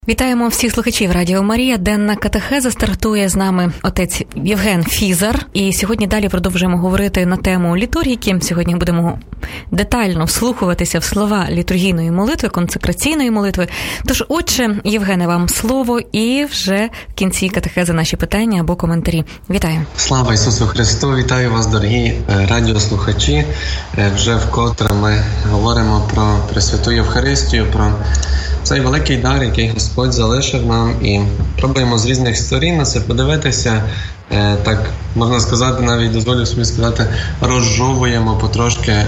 Вітаємо всіх слухачів Радіо Марія. Денна катехеза. Стартує з нами отець Євген Фізар. І сьогодні далі продовжуємо говорити на тему літургіки. Сьогодні будемо детально вслухуватися в слова літургійної молитви, консекраційної молитви. Тож, отче, Євгене, вам слово і вже в кінці катехези наші питання або коментарі. Вітаю. Слава Ісусу Христу! Вітаю вас, дорогі радіослухачі. Вже вкотре ми говоримо про Пресвяту Євхаристію, про цей великий дар, який Господь залишив нам, і пробуємо з різних сторін на це подивитися. Так, можна сказати, навіть дозволю собі сказати, розжовуємо потрошки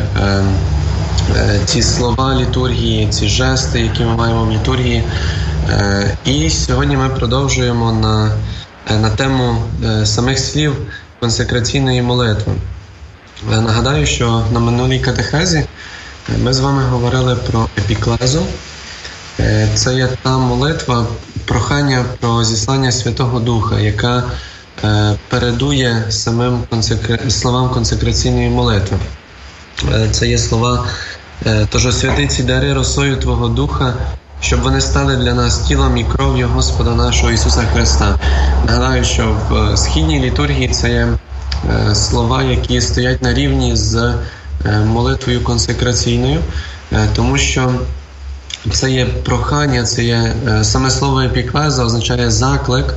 ці слова літургії, ці жести, які ми маємо в літургії. І сьогодні ми продовжуємо на тему самих слів консекраційної молитви. Нагадаю, що на минулій катехезі ми з вами говорили про епіклезу. Це є та молитва, прохання про зіслання Святого Духа, яка передує самим словам консекраційної молитви. Це є слова «Тож освяти ці дари росою Твого Духа, щоб вони стали для нас тілом і кров'ю Господа нашого Ісуса Христа». Нагадаю, що в східній літургії це є слова, які стоять на рівні з молитвою консекраційною, тому що це є прохання, це є саме слово епіклеза означає заклик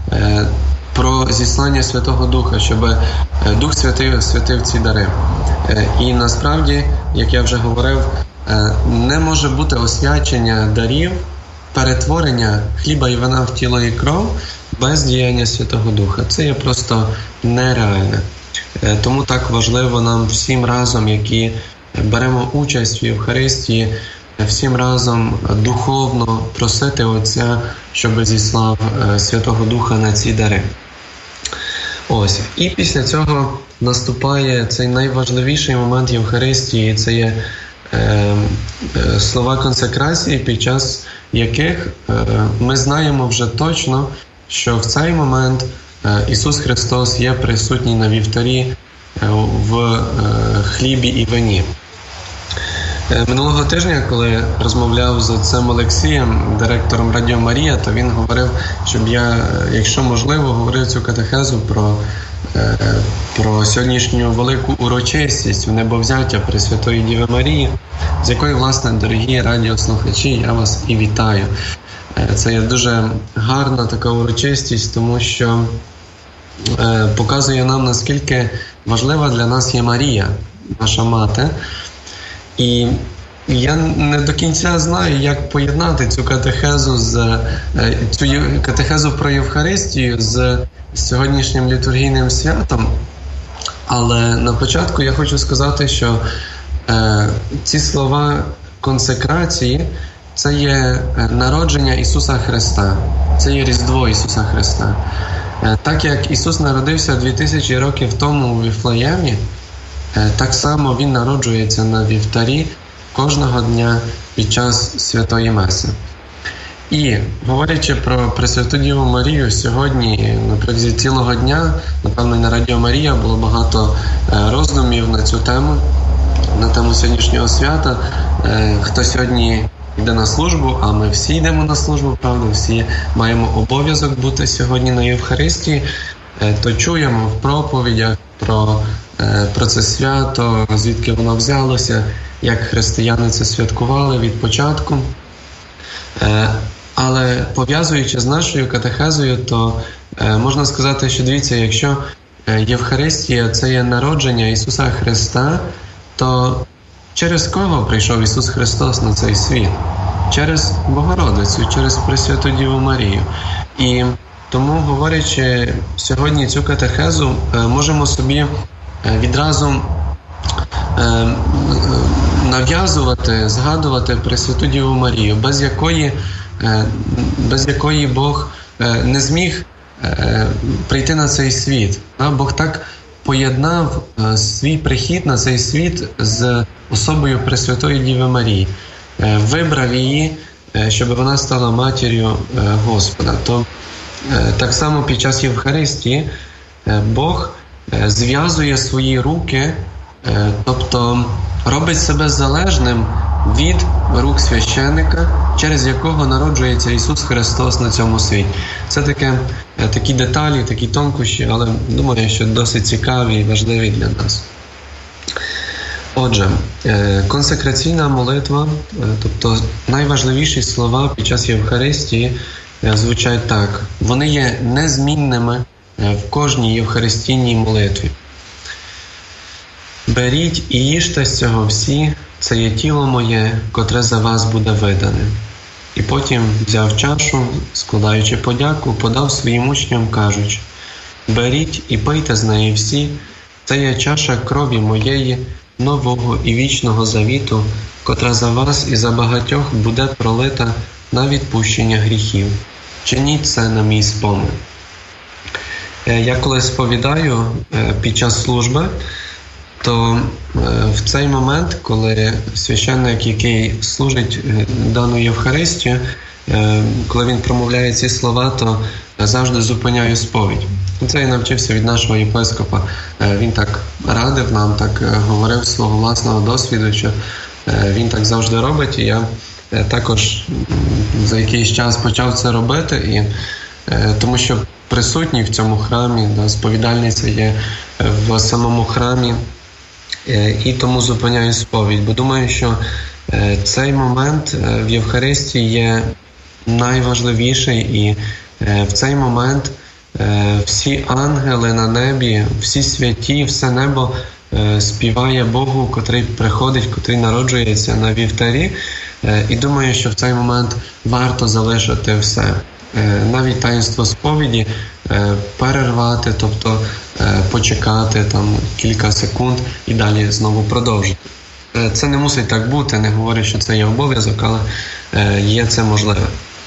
про зіслання Святого Духа, щоб Дух святив ці дари. І насправді, як я вже говорив, не може бути освячення дарів, перетворення хліба і вина в тіло і кров без діяння Святого Духа. Це є просто нереальне. Тому так важливо нам всім разом, які беремо участь в Євхаристії, всім разом духовно просити Отця, щоб зіслав Святого Духа на ці дари. Ось. І після цього наступає цей найважливіший момент Євхаристії, це є слова консекрації, під час яких ми знаємо вже точно, що в цей момент Ісус Христос є присутній на вівтарі в хлібі і вині. Минулого тижня, коли розмовляв з отцем Олексієм, директором Радіо Марія, то він говорив, щоб я, якщо можливо, говорив цю катехезу про сьогоднішню велику урочистість в небовзяття Пресвятої Діви Марії, з якої, власне, дорогі радіослухачі, я вас і вітаю. Це є дуже гарна така урочистість, тому що показує нам, наскільки важлива для нас є Марія, наша мати. І я не до кінця знаю, як поєднати цю катехезу про Євхаристію з сьогоднішнім літургійним святом. Але на початку я хочу сказати, що ці слова консекрації – це є народження Ісуса Христа, це є Різдво Ісуса Христа. Так як Ісус народився 2000 років тому у Віфлеємі, так само Він народжується на вівтарі кожного дня під час Святої Меси. І, говорячи про Пресвяту Діву Марію, сьогодні, наприкінці цілого дня, напевно, на Радіо Марія було багато роздумів на цю тему, на тему сьогоднішнього свята. Хто сьогодні йде на службу, а ми всі йдемо на службу, правда, всі маємо обов'язок бути сьогодні на Євхаристії, то чуємо в проповідях про це свято, звідки воно взялося, як християни це святкували від початку. Але пов'язуючи з нашою катехезою, то можна сказати, що дивіться, якщо Євхаристія – це є народження Ісуса Христа, то через кого прийшов Ісус Христос на цей світ? Через Богородицю, через Пресвяту Діву Марію. І тому, говорячи сьогодні цю катехезу, можемо собі відразу нав'язувати, згадувати Пресвяту Діву Марію, без якої Бог не зміг прийти на цей світ. Бог так поєднав свій прихід на цей світ з особою Пресвятої Діви Марії. Вибрав її, щоб вона стала матір'ю Господа. То так само під час Євхаристії Бог зв'язує свої руки, тобто робить себе залежним від рук священика через якого народжується Ісус Христос на цьому світі. Це такі деталі, такі тонкощі, але думаю, що досить цікаві і важливі для нас. Отже, консекраційна молитва, тобто найважливіші слова під час Євхаристії звучать так. Вони є незмінними в кожній євхаристійній молитві. Беріть і їжте з цього всі, це є тіло моє, котре за вас буде видане. І потім взяв чашу, складаючи подяку, подав своїм учням, кажучи: беріть і пийте з неї всі, це є чаша крові моєї, нового і вічного завіту, котра за вас і за багатьох буде пролита на відпущення гріхів. Чиніть це на мій спомин. Я коли сповідаю під час служби, то в цей момент, коли священник, який служить дану Євхаристію, коли він промовляє ці слова, то завжди зупиняю сповідь. Це я навчився від нашого єпископа. Він так радив нам, так говорив з свого власного досвіду, що він так завжди робить, і я також за якийсь час почав це робити, тому що присутній в цьому храмі, сповідальниця є в самому храмі, і тому зупиняю сповідь. Бо думаю, що цей момент в Євхаристії є найважливіший, і в цей момент всі ангели на небі, всі святі, все небо співає Богу, котрий приходить, котрий народжується на вівтарі. І думаю, що в цей момент варто залишити все. Навіть таїнство сповіді перервати, тобто почекати там кілька секунд і далі знову продовжити. Це не мусить так бути, не говорю, що це є обов'язок, але є це можливе.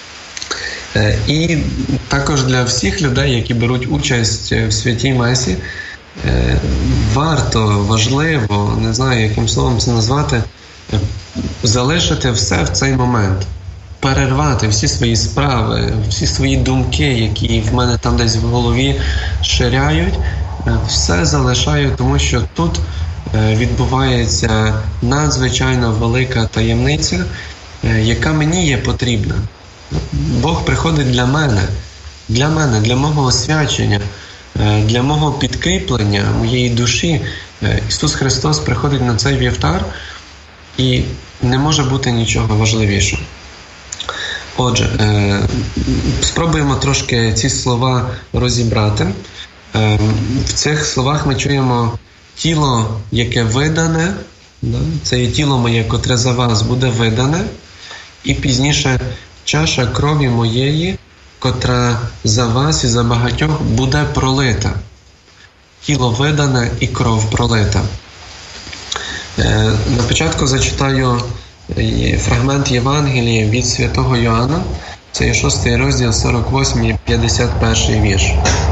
І також для всіх людей, які беруть участь в святій Месі, варто, важливо, не знаю, яким словом це назвати, залишити все в цей момент. Перервати всі свої справи, всі свої думки, які в мене там десь в голові ширяють, все залишаю, тому що тут відбувається надзвичайно велика таємниця, яка мені є потрібна. Бог приходить для мене, для мого освячення, для мого підкріплення моєї душі. Ісус Христос приходить на цей вівтар, і не може бути нічого важливішого. Отже, спробуємо трошки ці слова розібрати. В цих словах ми чуємо тіло, яке видане, це є тіло моє, котре за вас буде видане, і пізніше чаша крові моєї, котра за вас і за багатьох буде пролита. Тіло видане і кров пролита. На початку зачитаю фрагмент Євангелія від святого Йоанна. Це є 6 розділ, 48 і 51 вірш.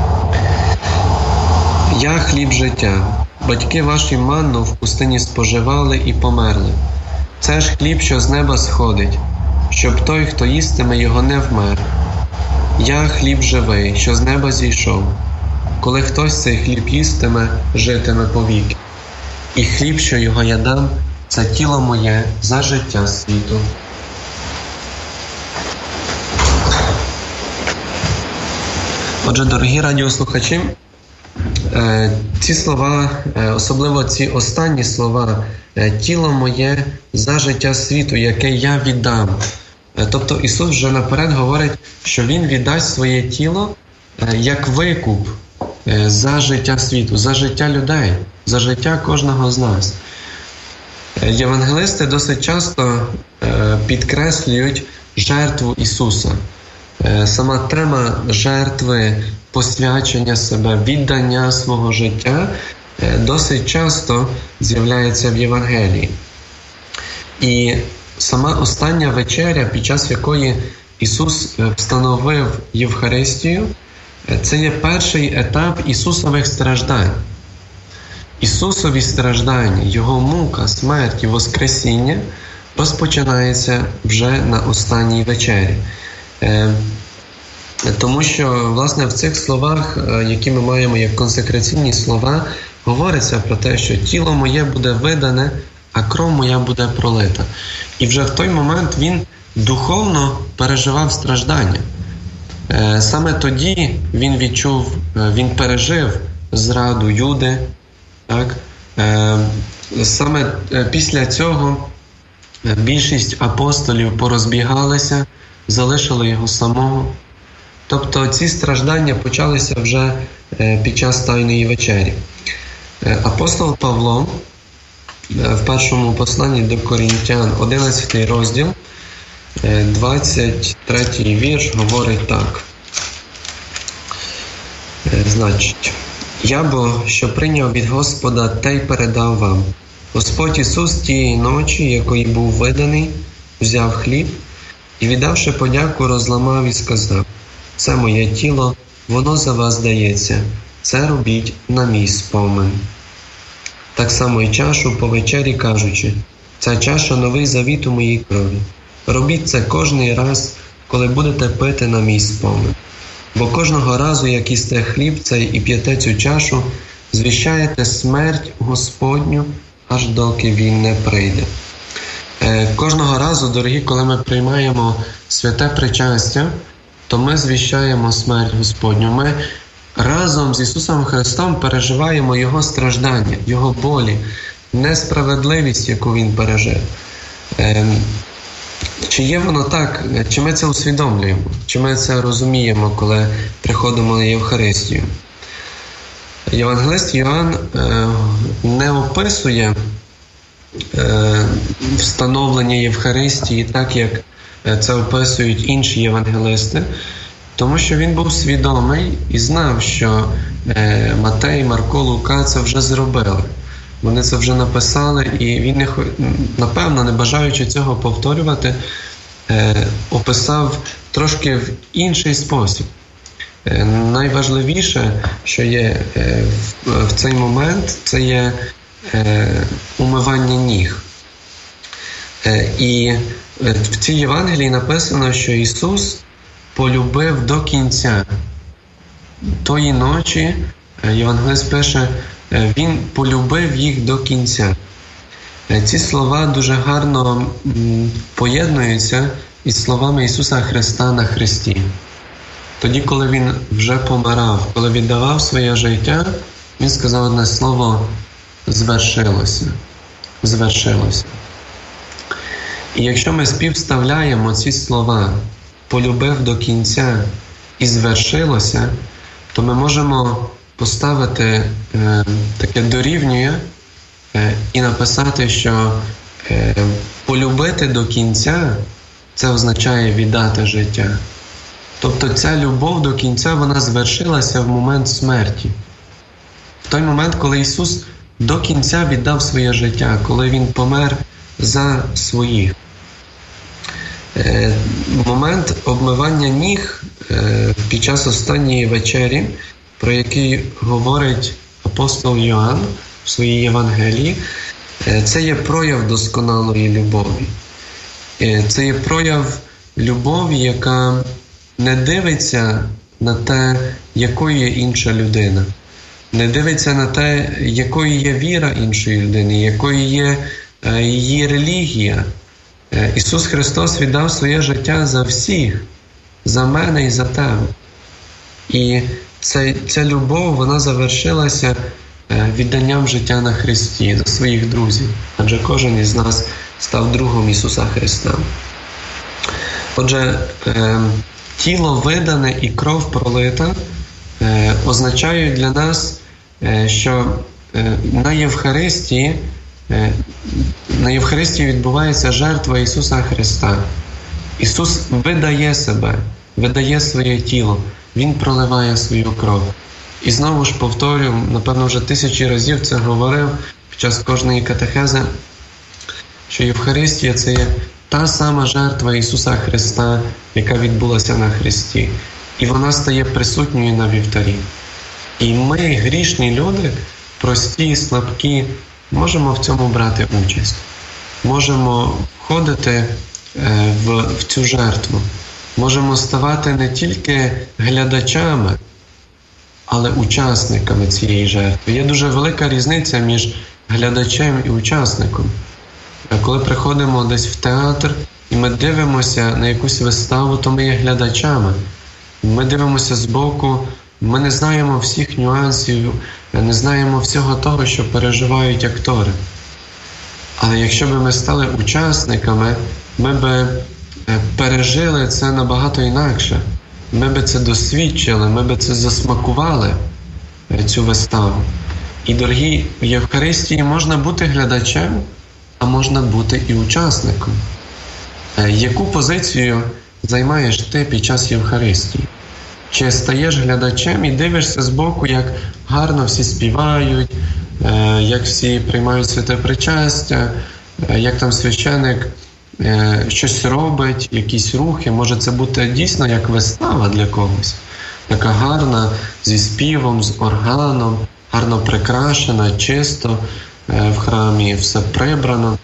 «Я хліб життя. Батьки ваші манну в пустині споживали і померли. Це ж хліб, що з неба сходить, щоб той, хто їстиме його, не вмер. Я хліб живий, що з неба зійшов. Коли хтось цей хліб їстиме, житиме повіки. І хліб, що його я дам, це тіло моє за життя світу». Отже, дорогі радіослухачі, ці слова, особливо ці останні слова, «тіло моє за життя світу, яке я віддам». Тобто Ісус вже наперед говорить, що Він віддасть своє тіло як викуп за життя світу, за життя людей, за життя кожного з нас. Євангелисти досить часто підкреслюють жертву Ісуса. Сама тема жертви, посвячення себе, віддання свого життя досить часто з'являється в Євангелії. І сама остання вечеря, під час якої Ісус встановив Євхаристію, це є перший етап Ісусових страждань. Ісусові страждання, Його мука, смерть і воскресіння розпочинається вже на останній вечері. Тому що, власне, в цих словах, які ми маємо як консекраційні слова, говориться про те, що тіло моє буде видане, а кров моя буде пролита. І вже в той момент Він духовно переживав страждання. Саме тоді він пережив зраду Юди. Так? Саме після цього більшість апостолів порозбігалися, залишили його самого. Тобто ці страждання почалися вже під час Тайної вечері. Апостол Павло в першому посланні до Коринтян, 11 розділ, 23 вірш говорить так. Значить, «Я бо, що прийняв від Господа, те й передав вам. Господь Ісус тієї ночі, якої був виданий, взяв хліб і, віддавши подяку, розламав і сказав: це моє тіло, воно за вас дається, це робіть на мій спомин. Так само і чашу по вечері кажучи: ця чаша новий завіт у моїй крові. Робіть це кожний раз, коли будете пити на мій спомин. Бо кожного разу, як їсте хліб цей і п'єте цю чашу, звіщаєте смерть Господню, аж доки Він не прийде». Кожного разу, дорогі, коли ми приймаємо святе причастя, то ми звіщаємо смерть Господню. Ми разом з Ісусом Христом переживаємо Його страждання, Його болі, несправедливість, яку Він пережив. Чи є воно так? Чи ми це усвідомлюємо? Чи ми це розуміємо, коли приходимо на Євхаристію? Євангелист Йоанн не описує встановлення Євхаристії так, як це описують інші євангелисти, тому що він був свідомий і знав, що Матей, Марко, Лука це вже зробили. Вони це вже написали, і він, напевно, не бажаючи цього повторювати, описав трошки в інший спосіб. Найважливіше, що є в цей момент, це є умивання ніг. І в цій Євангелії написано, що Ісус полюбив до кінця. Тої ночі, євангелист пише, Він полюбив їх до кінця. Ці слова дуже гарно поєднуються із словами Ісуса Христа на хресті. Тоді, коли Він вже помирав, коли віддавав своє життя, Він сказав одне слово: «Звершилося». Звершилося. І якщо ми співставляємо ці слова «полюбив до кінця» і «звершилося», то ми можемо поставити таке дорівнює і написати, що полюбити до кінця – це означає віддати життя. Тобто ця любов до кінця, вона звершилася в момент смерті. В той момент, коли Ісус до кінця віддав своє життя, коли Він помер за своїх. Момент обмивання ніг під час останньої вечері, про який говорить апостол Йоанн в своїй Євангелії, це є прояв досконалої любові. Це є прояв любові, яка не дивиться на те, якою є інша людина. Не дивиться на те, якою є віра іншої людини, якою є її релігія. Ісус Христос віддав своє життя за всіх, за мене і за тебе. І ця любов, вона завершилася відданням життя на Христі за своїх друзів. Адже кожен із нас став другом Ісуса Христа. Отже, тіло видане і кров пролита означають для нас, що на Євхаристії відбувається жертва Ісуса Христа. Ісус видає себе, видає своє тіло, Він проливає свою кров. І знову ж повторюю, напевно, вже 1000 разів це говорив під час кожної катехези, що Євхаристія – це є та сама жертва Ісуса Христа, яка відбулася на хресті. І вона стає присутньою на вівтарі. І ми, грішні люди, прості, слабкі, можемо в цьому брати участь. Можемо входити в цю жертву. Можемо ставати не тільки глядачами, але учасниками цієї жертви. Є дуже велика різниця між глядачем і учасником. Коли приходимо десь в театр і ми дивимося на якусь виставу, то ми є глядачами. Ми дивимося збоку, ми не знаємо всіх нюансів, не знаємо всього того, що переживають актори. Але якщо б ми стали учасниками, ми б пережили це набагато інакше. Ми б це досвідчили, ми б це засмакували, цю виставу. І, дорогі, в Євхаристії можна бути глядачем, а можна бути і учасником. Яку позицію займаєш ти під час Євхаристії? Чи стаєш глядачем і дивишся збоку, як гарно всі співають, як всі приймають святе причастя, як там священик щось робить, якісь рухи. Може це бути дійсно як вистава для когось. Така гарна, зі співом, з органом, гарно прикрашена, чисто в храмі, все прибрано.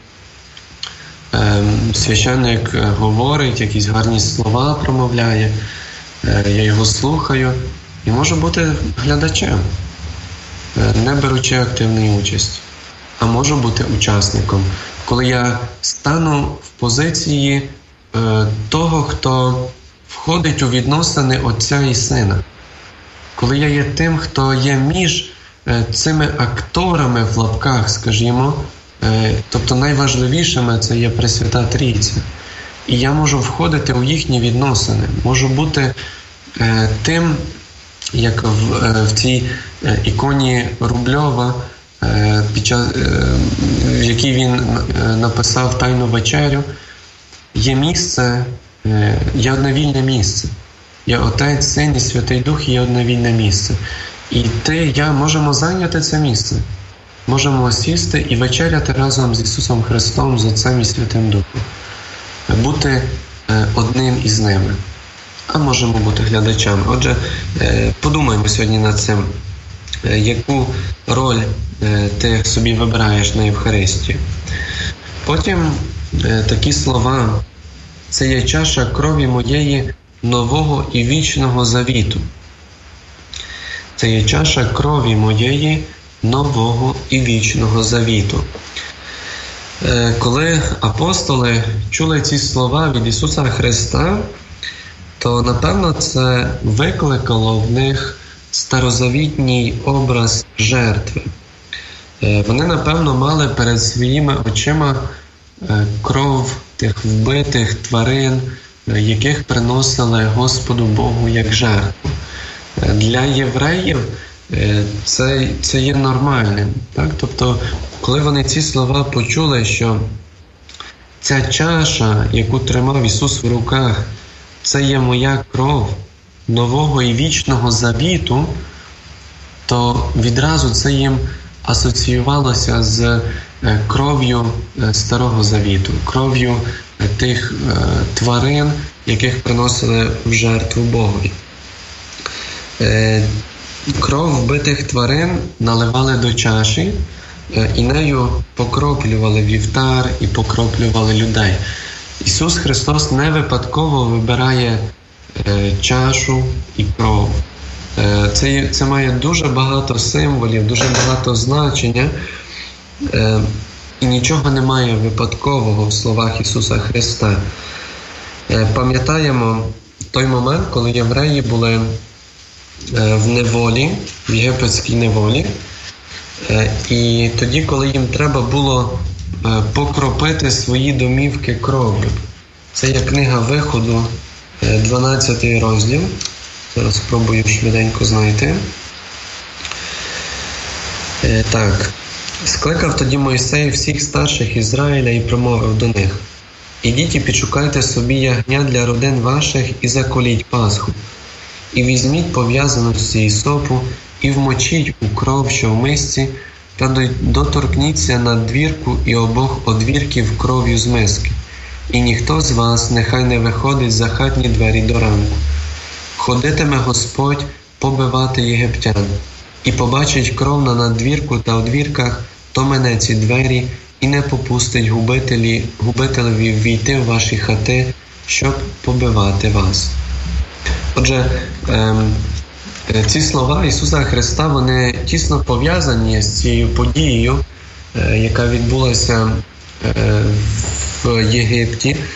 Священник говорить, якісь гарні слова промовляє, я його слухаю і можу бути глядачем, не беручи активної участі, а можу бути учасником, коли я стану в позиції того, хто входить у відносини Отця і Сина, коли я є тим, хто є між цими акторами в лапках, скажімо, тобто найважливішими це є Пресвята Трійця. І я можу входити у їхні відносини, можу бути тим, як в цій іконі Рубльова, в якій він написав Тайну вечерю, є місце, є одне вільне місце. Є Отець, Син і Святий Дух, є одне вільне місце. І ти, я можемо зайняти це місце. Можемо сісти і вечеряти разом з Ісусом Христом, з Отцем і Святим Духом. Бути одним із ними. А можемо бути глядачами. Отже, подумаємо сьогодні над цим. Яку роль ти собі вибираєш на Євхаристію? Потім такі слова. Це є чаша крові моєї нового і вічного завіту. Це є чаша крові моєї нового і вічного завіту. Коли апостоли чули ці слова від Ісуса Христа, то, напевно, це викликало в них старозавітній образ жертви. Вони, напевно, мали перед своїми очима кров тих вбитих тварин, яких приносили Господу Богу як жертву. Для євреїв це є нормальним. Так? Тобто, коли вони ці слова почули, що ця чаша, яку тримав Ісус в руках, це є моя кров нового і вічного завіту, то відразу це їм асоціювалося з кров'ю Старого Завіту, кров'ю тих тварин, яких приносили в жертву Богові. Кров вбитих тварин наливали до чаші і нею покроплювали вівтар і покроплювали людей. Ісус Христос не випадково вибирає чашу і кров. Це має дуже багато символів, дуже багато значення, і нічого немає випадкового в словах Ісуса Христа. Пам'ятаємо той момент, коли євреї були в неволі, в єгипетській неволі, і тоді, коли їм треба було покропити свої домівки кров'ю. Це є книга Виходу, 12 розділ. Зараз спробую швиденько знайти. Так. Скликав тоді Мойсей всіх старших Ізраїля і промовив до них: «Ідіть і підшукайте собі ягня для родин ваших і заколіть Пасху. І візьміть пов'язану з ісопу і вмочіть у кров, що в мисці, та доторкніться на двірку і обох одвірків кров'ю з миски. І ніхто з вас нехай не виходить за хатні двері до ранку. Ходитиме Господь побивати єгиптян, і побачить кров на надвірку та одвірках, то мене ці двері, і не попустить губителеві ввійти в ваші хати, щоб побивати вас». Отже, ці слова Ісуса Христа, вони тісно пов'язані з цією подією, яка відбулася в Єгипті,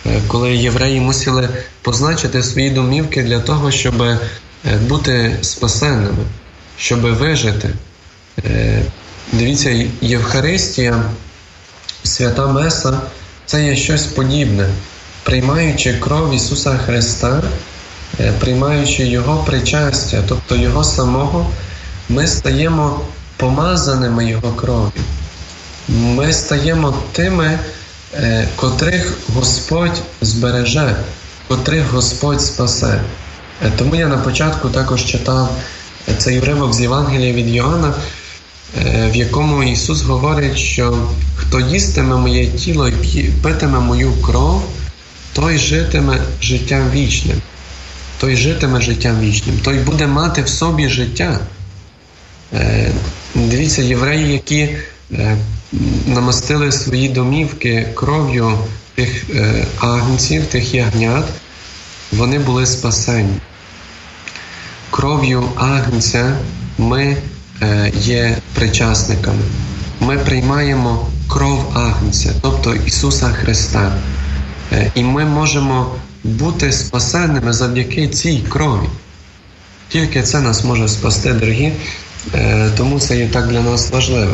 коли євреї мусили позначити свої домівки для того, щоб бути спасенними, щоб вижити. Дивіться, Євхаристія, свята Меса – це є щось подібне. Приймаючи кров Ісуса Христа, приймаючи Його причастя, тобто Його самого, ми стаємо помазаними Його кров'ю. Ми стаємо тими, котрих Господь збереже, котрих Господь спасе. Тому я на початку також читав цей уривок з Євангелія від Йоанна, в якому Ісус говорить, що хто їстиме моє тіло і питиме мою кров, той житиме життям вічним. Той житиме життям вічним. Той буде мати в собі життя. Дивіться, євреї, які намастили свої домівки кров'ю тих агнців, тих ягнят, вони були спасені. Кров'ю агнця ми є причасниками. Ми приймаємо кров агнця, тобто Ісуса Христа. І ми можемо бути спасеними завдяки цій крові. Тільки це нас може спасти, дорогі, тому це є так для нас важливо.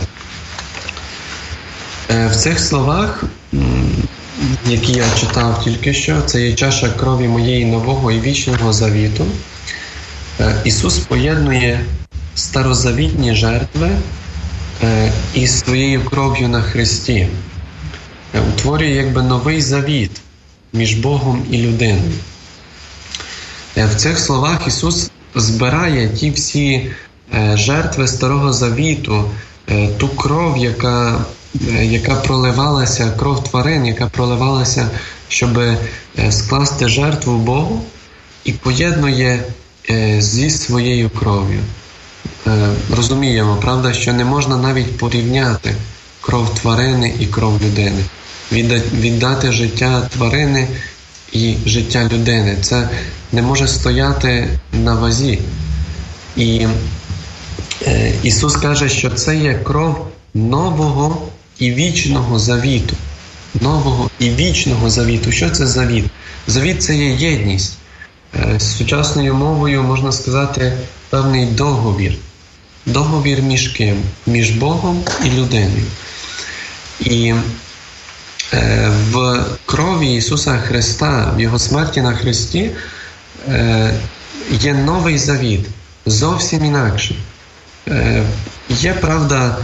В цих словах, які я читав тільки що, це є чаша крові моєї нового і вічного завіту. Ісус поєднує старозавітні жертви із своєю кров'ю на Христі. Утворює якби новий завіт між Богом і людиною. В цих словах Ісус збирає ті всі жертви Старого Завіту, ту кров, яка проливалася, кров тварин, яка проливалася, щоб скласти жертву Богу, і поєднує зі своєю кров'ю. Розуміємо, правда, що не можна навіть порівняти кров тварини і кров людини. Віддати життя тварини і життя людини. Це не може стояти на вазі. І Ісус каже, що це є кров нового і вічного завіту. Нового і вічного завіту. Що це завіт? Завіт – це є єдність. Сучасною мовою можна сказати певний договір. Договір між ким? Між Богом і людиною. І в крові Ісуса Христа, в Його смерті на Христі, є новий завіт, зовсім інакший. Є, правда,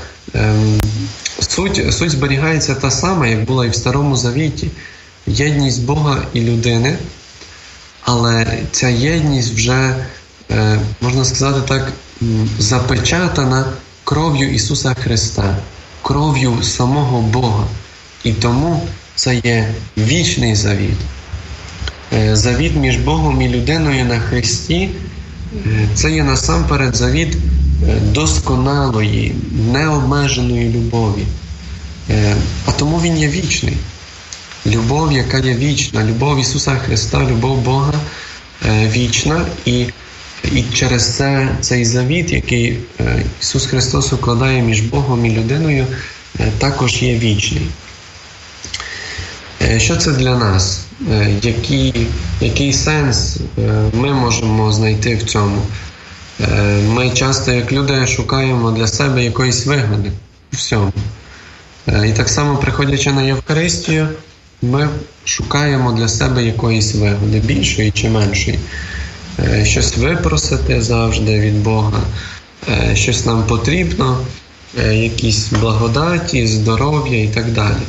суть зберігається та сама, як була і в Старому Завіті, єдність Бога і людини, але ця єдність вже, можна сказати так, запечатана кров'ю Ісуса Христа, кров'ю самого Бога. І тому це є вічний завіт. Завіт між Богом і людиною на Христі – це є насамперед завіт досконалої, необмеженої любові. А тому він є вічний. Любов, яка є вічна, любов Ісуса Христа, любов Бога вічна. І через це цей завіт, який Ісус Христос укладає між Богом і людиною, також є вічний. Що це для нас? Який сенс ми можемо знайти в цьому? Ми часто, як люди, шукаємо для себе якоїсь вигоди у всьому. І так само, приходячи на Євхаристію, ми шукаємо для себе якоїсь вигоди, більшої чи меншої. Щось випросити завжди від Бога, щось нам потрібно, якісь благодаті, здоров'я і так далі.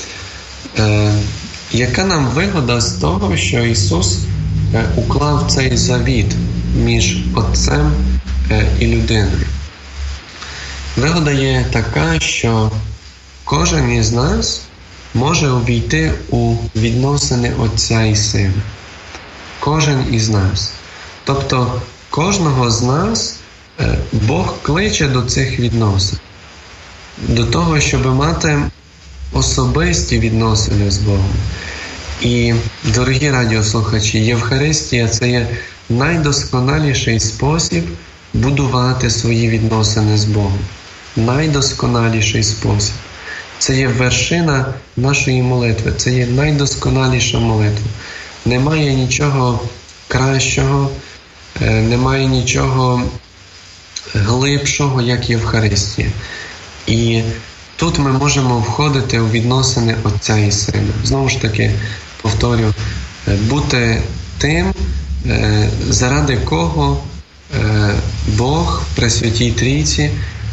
Яка нам вигода з того, що Ісус уклав цей завіт між Отцем і людиною? Вигода є така, що кожен із нас може увійти у відносини Отця і Сина. Кожен із нас. Тобто кожного з нас Бог кличе до цих відносин. До того, щоб мати особисті відносини з Богом. І, дорогі радіослухачі, Євхаристія – це є найдосконаліший спосіб будувати свої відносини з Богом. Найдосконаліший спосіб. Це є вершина нашої молитви, це є найдосконаліша молитва. Немає нічого кращого, немає нічого глибшого, як Євхаристія. І тут ми можемо входити у відносини Отця і Сина. Знову ж таки, повторю, бути тим, заради кого Бог при Святій Трійці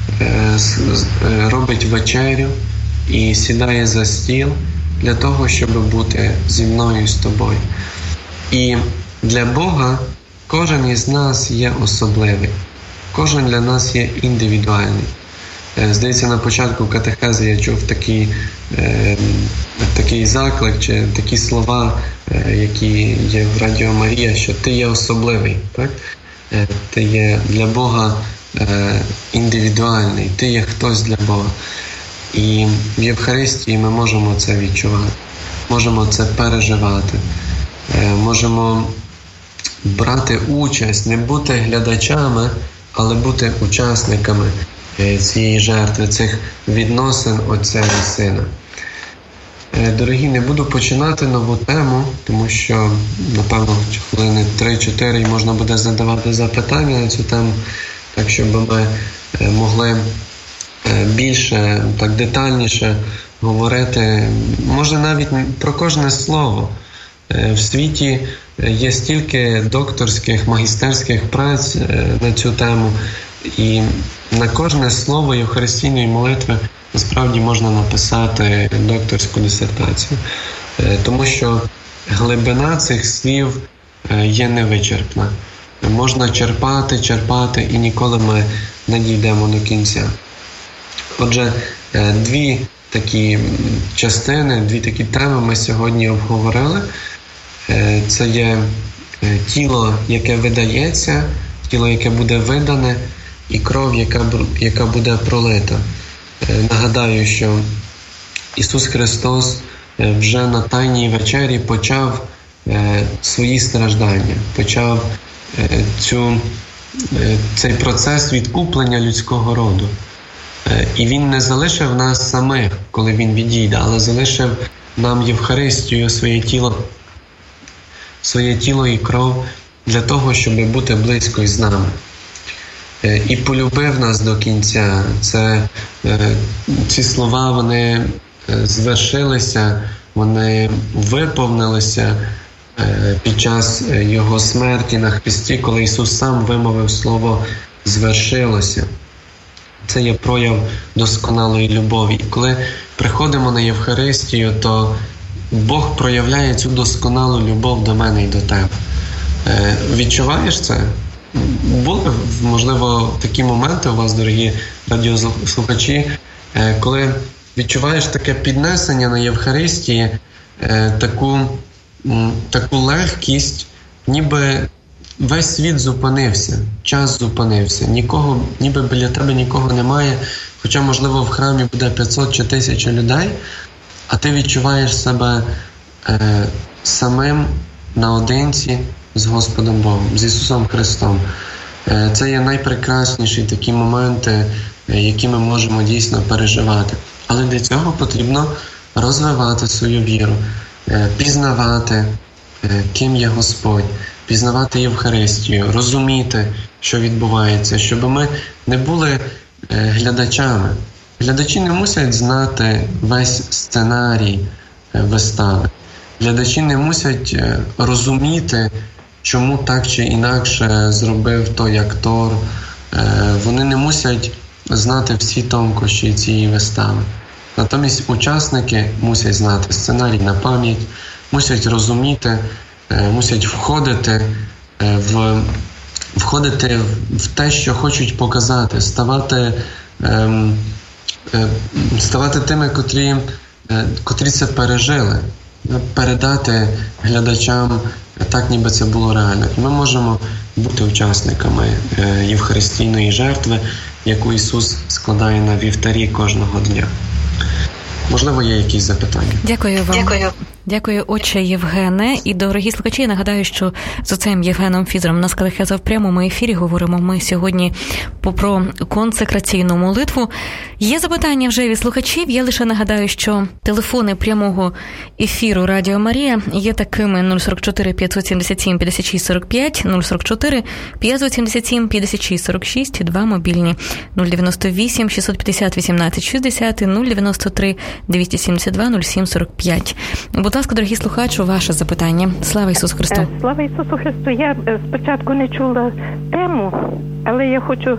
робить вечерю і сідає за стіл для того, щоб бути зі мною і з тобою. І для Бога кожен із нас є особливий. Кожен для нас є індивідуальний. Здається, на початку катехези я чув такий заклик, чи такі слова, які є в Радіо Марія, що ти є особливий. Так? Ти є для Бога індивідуальний, ти є хтось для Бога. І в Євхаристії ми можемо це відчувати, можемо це переживати, можемо брати участь, не бути глядачами, але бути учасниками цієї жертви, цих відносин Отця і Сина. Дорогі, не буду починати нову тему, тому що, напевно, хвилини 3-4 можна буде задавати запитання на цю тему, так щоб ми могли більше, так детальніше говорити, може навіть про кожне слово. В світі є стільки докторських, магістерських праць на цю тему, і на кожне слово євхаристійної молитви насправді можна написати докторську дисертацію, тому що глибина цих слів є невичерпна. Можна черпати, і ніколи ми не дійдемо до кінця. Отже, дві такі частини, дві такі теми ми сьогодні обговорили. Це є тіло, яке видається, тіло, яке буде видане, і кров, яка буде пролита. Нагадаю, що Ісус Христос вже на Тайній вечері почав свої страждання, почав цей процес відкуплення людського роду. І Він не залишив нас самих, коли Він відійде, але залишив нам Євхаристію, своє тіло і кров для того, щоб бути близько із нами. І полюбив нас до кінця. Ці слова, вони звершилися, вони виповнилися під час Його смерті на хресті, коли Ісус сам вимовив слово «звершилося». Це є прояв досконалої любові. І коли приходимо на Євхаристію, то Бог проявляє цю досконалу любов до мене і до тебе. Відчуваєш це? Були, можливо, такі моменти у вас, дорогі радіослухачі, коли відчуваєш таке піднесення на Євхаристії, таку легкість, ніби весь світ зупинився, час зупинився, ніби біля тебе нікого немає, хоча, можливо, в храмі буде 500 чи 1000 людей, а ти відчуваєш себе самим наодинці з Господом Богом, з Ісусом Христом. Це є найпрекрасніші такі моменти, які ми можемо дійсно переживати. Але для цього потрібно розвивати свою віру, пізнавати, ким є Господь, пізнавати Євхаристію, розуміти, що відбувається, щоб ми не були глядачами. Глядачі не мусять знати весь сценарій вистави. Глядачі не мусять розуміти, чому так чи інакше зробив той актор. Вони не мусять знати всі тонкощі цієї вистави. Натомість учасники мусять знати сценарій на пам'ять, мусять розуміти, мусять входити в те, що хочуть показати, ставати тими, котрі це пережили, передати глядачам так, ніби це було реально. І ми можемо бути учасниками євхаристійної жертви, яку Ісус складає на вівтарі кожного дня. Можливо, є якісь запитання? Дякую вам. Дякую, отче Євгене. І, дорогі слухачі, я нагадаю, що з отцем Євгеном Фізером на катехеза в прямому ефірі говоримо ми сьогодні про консекраційну молитву. Є запитання вже від слухачів. Я лише нагадаю, що телефони прямого ефіру Радіо Марія є такими: 044 577 56 45, 044 577 56 46 і 2 мобільні 098 650 18 60 і 093 272 07 45. Будь ласка, дорогі слухачі, ваше запитання. Слава Ісусу Христу! Слава Ісусу Христу! Я спочатку не чула тему, але я хочу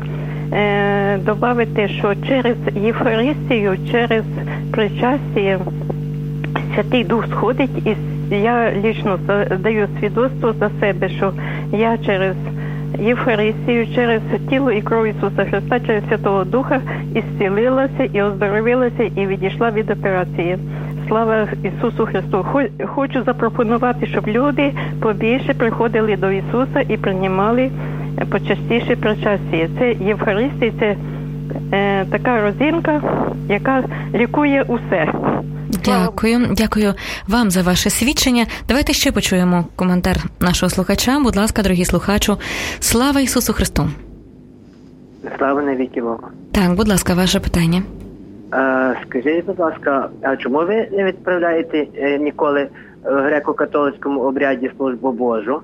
додати, що через Євхаристію, через причастя Святий Дух сходить, і я лічно даю свідоцтво за себе, що я через Євхаристію, через тіло і кров Ісуса Христа, через Святого Духа ісцілилася, і оздоровилася, і відійшла від операції. Слава Ісусу Христу! Хочу запропонувати, щоб люди побільше приходили до Ісуса і приймали почастіше причастя. Це Євхаристія, це така родзинка, яка лікує усе. Дякую вам за ваше свідчення. Давайте ще почуємо коментар нашого слухача. Будь ласка, дорогі слухачу, слава Ісусу Христу! Слава навіки Богу! Так, будь ласка, ваше питання. Скажіть, будь ласка, а чому ви не відправляєте ніколи в греко-католицькому обряді службу Божу?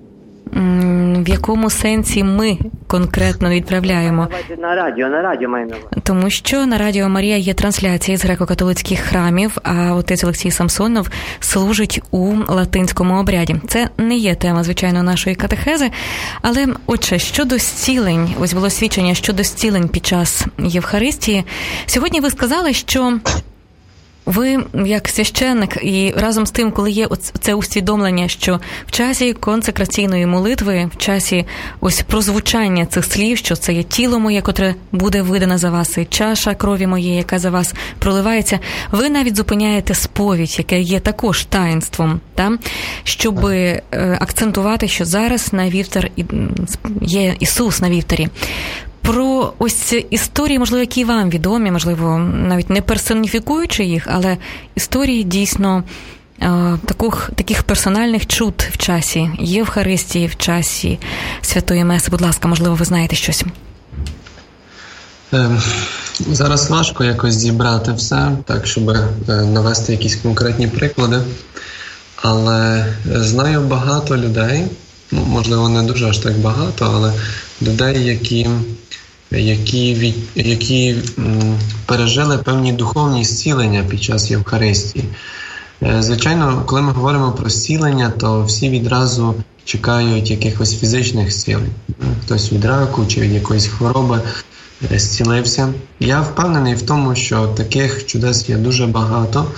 В якому сенсі ми конкретно відправляємо? На радіо маю на увазі. Тому що на Радіо Марія є трансляції з греко-католицьких храмів, а отець Олексій Самсонов служить у латинському обряді. Це не є тема, звичайно, нашої катехези, але, отже, щодо зцілень, ось було свідчення щодо зцілень під час Євхаристії. Сьогодні ви сказали, що ви, як священник, і разом з тим, коли є це усвідомлення, що в часі консекраційної молитви, в часі ось прозвучання цих слів, що це є тіло моє, котре буде видане за вас, і чаша крові моєї, яка за вас проливається, ви навіть зупиняєте сповідь, яке є також таїнством, щоб акцентувати, що зараз на вівтар є Ісус на вівтарі. Про ось історії, можливо, які вам відомі, можливо, навіть не персоніфікуючи їх, але історії дійсно таких персональних чуд в часі Євхаристії, в часі Святої Меси. Будь ласка, можливо, ви знаєте щось? Зараз важко якось зібрати все, так, щоб навести якісь конкретні приклади. Але знаю багато людей, можливо, не дуже аж так багато, але людей, які пережили певні духовні зцілення під час Євхаристії. Звичайно, коли ми говоримо про зцілення, то всі відразу чекають якихось фізичних зцілень. Хтось від раку чи від якоїсь хвороби зцілився. Я впевнений в тому, що таких чудес є дуже багато.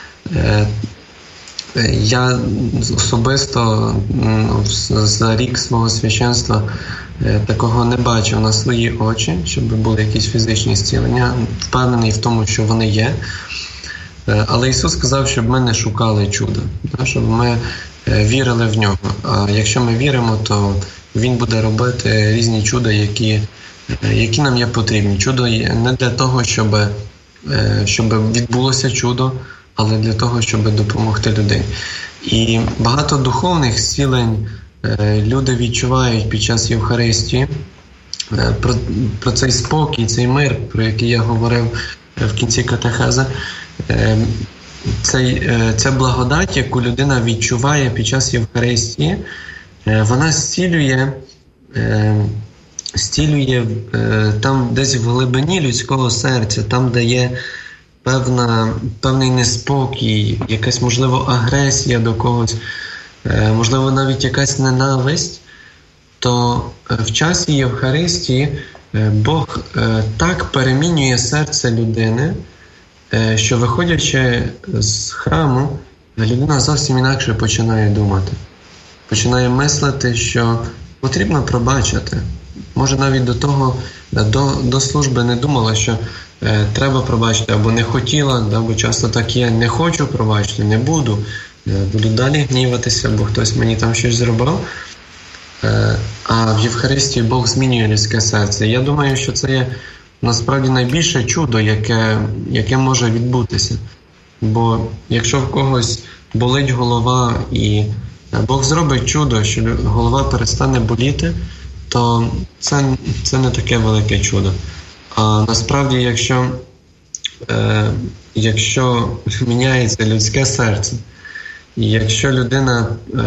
Я особисто за рік свого священства такого не бачив на свої очі, щоб були якісь фізичні зцілення. Впевнений в тому, що вони є. Але Ісус сказав, щоб ми не шукали чуда, щоб ми вірили в Нього. А якщо ми віримо, то Він буде робити різні чуда, які нам є потрібні. Чудо не для того, щоб відбулося чудо, але для того, щоб допомогти людині. І багато духовних зцілень люди відчувають під час Євхаристії. Про цей спокій, цей мир, про який я говорив в кінці катехези. Ця благодать, яку людина відчуває під час Євхаристії, вона зцілює там десь в глибині людського серця, там, де є певний неспокій, якась, можливо, агресія до когось, можливо, навіть якась ненависть, то в часі Євхаристії Бог так перемінює серце людини, що, виходячи з храму, людина зовсім інакше починає думати. Починає мислити, що потрібно пробачити. Може, навіть до служби не думала, що треба пробачити, або не хотіла, бо часто так є, не хочу пробачити, не буду, буду далі гніватися, бо хтось мені там щось зробив. А в Євхаристії Бог змінює людське серце. Я думаю, що це є насправді найбільше чудо, яке може відбутися. Бо якщо в когось болить голова і Бог зробить чудо, що голова перестане боліти, то це не таке велике чудо. А насправді, якщо міняється людське серце, і якщо людина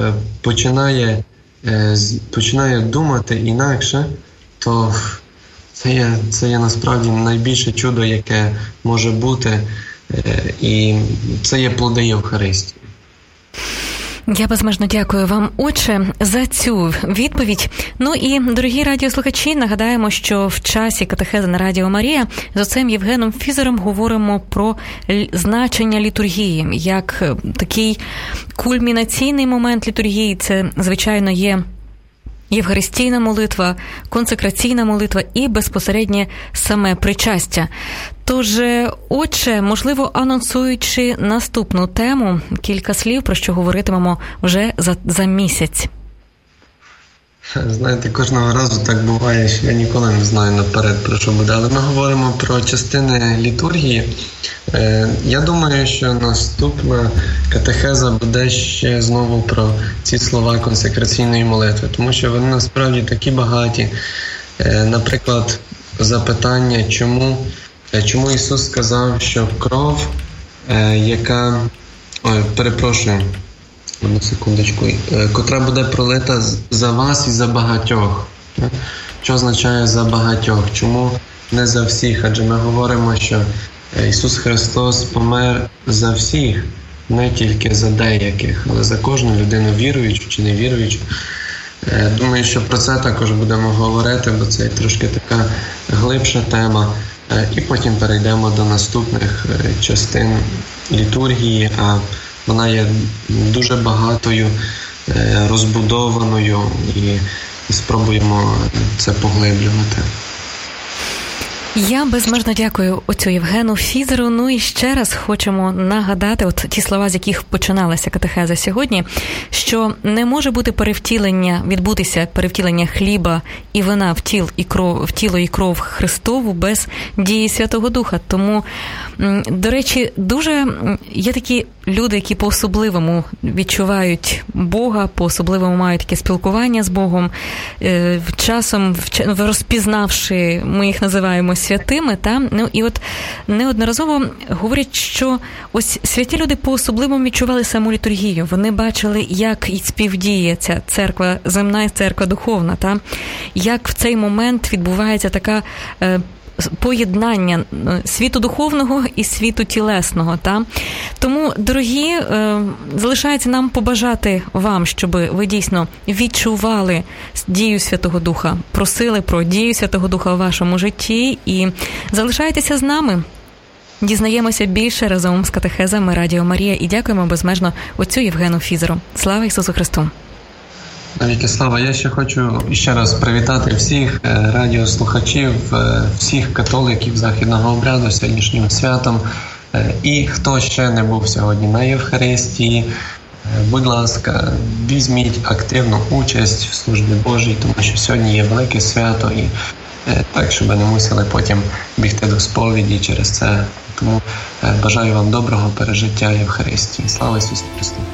починає думати інакше, то це є насправді найбільше чудо, яке може бути, і це є плоди Євхаристії. Я безмежно дякую вам, отче, за цю відповідь. Ну і, дорогі радіослухачі, нагадаємо, що в часі катехези на Радіо Марія з отцем Євгеном Фізером говоримо про значення літургії, як такий кульмінаційний момент літургії. Це, звичайно, є євхаристійна молитва, консекраційна молитва і безпосереднє саме причастя. Тож, отче, можливо, анонсуючи наступну тему, кілька слів, про що говоритимемо вже за місяць. Знаєте, кожного разу так буває, що я ніколи не знаю наперед, про що буде. Але ми говоримо про частини літургії. Я думаю, що наступна катехеза буде ще знову про ці слова консекраційної молитви, тому що вони насправді такі багаті. Наприклад, запитання, чому Ісус сказав, що кров, яка... Одну секундочку. Котра буде пролита за вас і за багатьох. Що означає за багатьох? Чому не за всіх? Адже ми говоримо, що Ісус Христос помер за всіх, не тільки за деяких, але за кожну людину, віруючу чи не віруючу. Думаю, що про це також будемо говорити, бо це трошки така глибша тема. І потім перейдемо до наступних частин літургії, а вона є дуже багатою, розбудованою, і спробуємо це поглиблювати. Я безмежно дякую отцю Євгену Фізеру. Ну і ще раз хочемо нагадати, от ті слова, з яких починалася катехеза сьогодні, що не може бути відбутися перевтілення хліба і вина в тіло і кров Христову без дії Святого Духа. Тому, до речі, дуже є такі люди, які по-особливому відчувають Бога, по-особливому мають таке спілкування з Богом, часом розпізнавши, ми їх називаємо святими, Ну, і от неодноразово говорять, що ось святі люди по-особливому відчували саму літургію. Вони бачили, як і співдіє ця церква земна і церква духовна, як в цей момент відбувається така поєднання світу духовного і світу тілесного. Тому, дорогі, залишається нам побажати вам, щоб ви дійсно відчували дію Святого Духа, просили про дію Святого Духа у вашому житті і залишайтеся з нами. Дізнаємося більше разом з катехезами Радіо Марія і дякуємо безмежно отцю Євгену Фізеру. Слава Ісусу Христу! Навіки слава! Я ще хочу ще раз привітати всіх радіослухачів, всіх католиків Західного обряду сьогоднішнім святом. І хто ще не був сьогодні на Євхаристії, будь ласка, візьміть активну участь в службі Божій, тому що сьогодні є велике свято, і так, щоб не мусили потім бігти до сповіді через це. Тому бажаю вам доброго пережиття Євхаристії. Слава Ісусу Христу!